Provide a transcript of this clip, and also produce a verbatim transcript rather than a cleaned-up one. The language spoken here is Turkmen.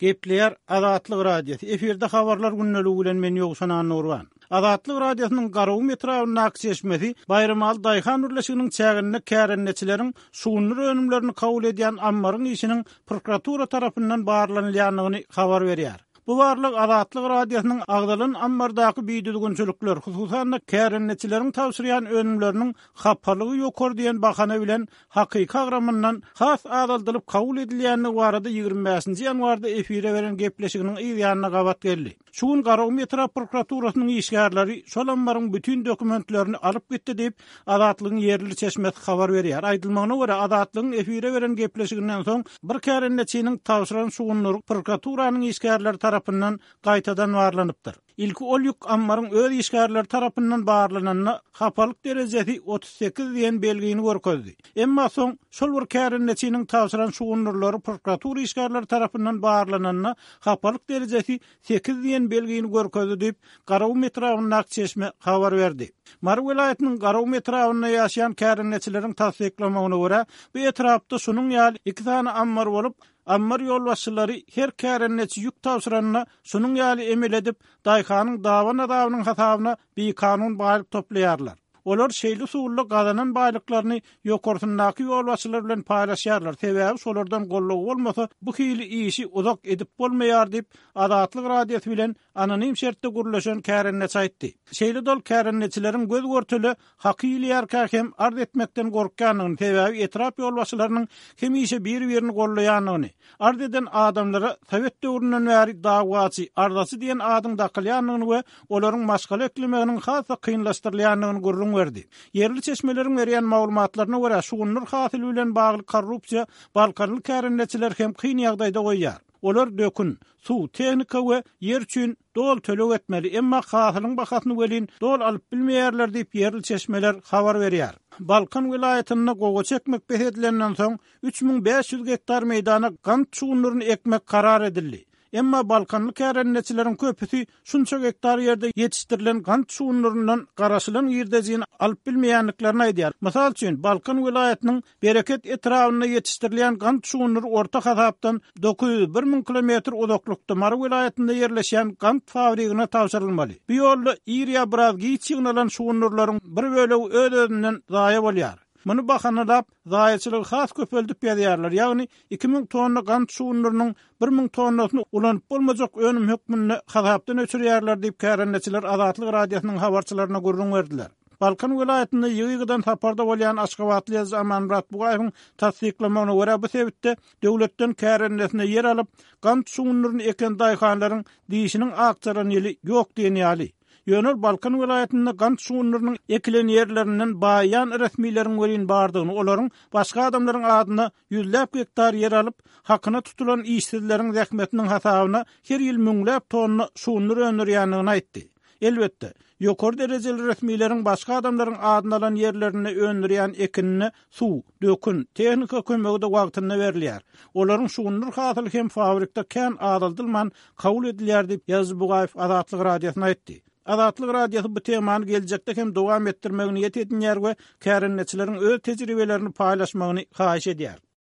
Gepleýär Azatlyk radiosu. Eferde habarlar günneligi bilen men Ýogşan Nurwan. Azatlyk radiosynyň garawy metrawyny akseşmesi Bayramal Daýhan urlaşygynyň çäginde kärenneçileriň suwunly önümlerini kabul edýän ammaryň işiniň prokuratura tarapyndan barlanýanyny habar berýär. Bu barlyk Azatlyk radiosynyň agdalyn ammardaky biýdüdügünçilikler, hususan kärenneçileriň tawsirýan önümleriniň hapalygy ýokar diýen bahana bilen hakyky agramyndan has adaldylyp kabul edilýäni barada ýygrimi beşinji ýanwarda efire beren gepleşiginiň ýaňyna gabat geldi. Şuň garaw metra prokuraturasynyň işgärleri şol ammaryň bütün dokumentlerini alyp gitdi diýip Azatlygyň ýerli çeşmesi habar berýär. Aýdylmagyna görä Azatlygyň efire beren gepleşiginden soň bir kärenneçiniň tawsyran şuňunly prokuraturasynyň işgärleri tarapyndan gaýtadan warlanypdyr. İlki ol ýük ammaryň öz işgärleri tarapyndan barlananyna hapalyk derejesi otuz sekiz diýen belgini görkezdi. Emma soň şol bir kärenneçiniň tawsyran şuňunlary prokuratura işgärleri tarapyndan barlananyna hapalyk derejesi sekiz diýen belgini görkezdi diýip garaw metrawyny akseşme habar berdi. Mary welaýatynyň garaw metrawynda ýaşaýan kärenneçileriň tasdiklamagyna görä, bu etrapda şunyň ýaly iki tane ammar bolup, ammar ýolbaşçylary her kärenneçi ýük tawsyranyna şunyň ýaly emel edip, Daýhanyň dawa nadawynyň hasabyna bir kanun baýlyk toplaýarlar. Olar şeýle suwully gazanan baýlyklaryny ýokartyndaky ýolbaşçylar bilen paýlaşýarlar. Sebäbi şolardan gollaw bolmasa bu hili işi uzak edip bolmaýar diýip Azatlyk radiosu bilen anonim şertde gurlaşan kärenneçi aýtdy. Şeýle dol kärenneçileriň göz görtüli hakylýar hem ard etmekden gorkanyny, sebäbi etrap ýolbaşçylarynyň hemişe bir-birini gollaýanyny, ard eden adamlara Sowet döwründen bäri dagwaçy, ardasy diýen adyň dakylýanyny we olaryň maşgala eklemeginiň hasa kynlaşdyrylýanyny görüň verdi. Yerli çeşmeleriň berýän maglumatlaryna görä şuňunlar hasyl bilen bagly korrupsiýa balkanly kärenneçiler hem kyn ýagdaýda goýýar. Olar dökün, suw, tehnika we yer üçin dol tölek etmeli, emma hasylyň bahasyny welin dol alyp bilmeýärler diýip yerli çeşmeler habar berýär. Balkan welaýatyna gogo çekmek behdilenden soň üç bin beş ýüz hektar meýdana gant şuňunlaryny ekmek karar edildi. Emma Balkanly kärenneçileriň köpüsi şunça hektar ýerde ýetişdirilen gant şuňunlaryndan garaşylan ýerdejini alyp bilmeýänliklerini aýdýar. Mysal üçin Balkan welaýatynyň Bereket etrawyna ýetişdirilen gant şuňunlary orta hasapdan dokuz yüz bir min kilometr uzaklykda Mary welaýatynda ýerleşen gant fabrikasyna tawşyrylmaly. Bu ýolda ýerýä biraz giçignalan şuňunlaryň bir bölegi öz-özünden zaýa bolýar. Muny bahanalap, zaýaçylyk has köpeldip ýerýärler. Ýagny iki min tonna gant şuňunlarynyň bir min tonnasyny ulanyp bolmajak önüm hökmüni hasapdan öçürýärler diýip kärenneçiler Azatlyk radiosynyň habarçylaryna görüň berdiler. Balkan welaýatynda ýygydan saparda bolýan Aşgabatly ýazgy Amanrat Bugaýewiň tasdiklamagyna görä bu sebäpde döwletden kärennesine yer alyp gant şuňunlaryny eken daýhanlaryň diýişiniň akçaran ýeli ýok diýen ýaly. Ýönür Balkan welaýatynda gant şuňunlarynyň ekilen ýerlerinden baýan resmiýetlerin welin bardygyny, olaryň başga adamlaryň adyna ýüzläp hektar yer alyp, hakyna tutulan işsizleriň zähmetiniň hasabyna her ýyl müňläp tonna şuňunlar öňürýänligini aýtdy. Elbetde, ýokary derejeli resmiýetlerin başga adamlaryň adyna alan ýerlerini öňürýän ekinini suw, dökün, tehnika kömeginde wagtynda berilýär. Olaryň şuňunlar hasyl hem fabrikda kän adaldylman kabul edilýär diýip ýazgy Bugaýew Azatlyk radiosyna aýtdy. Azatlyk radiosu bu temany geljekde hem dowam etdirmegini ýet edýär we kärenneçileriň öz tejribelerini paýlaşmagyny haýyş edýär.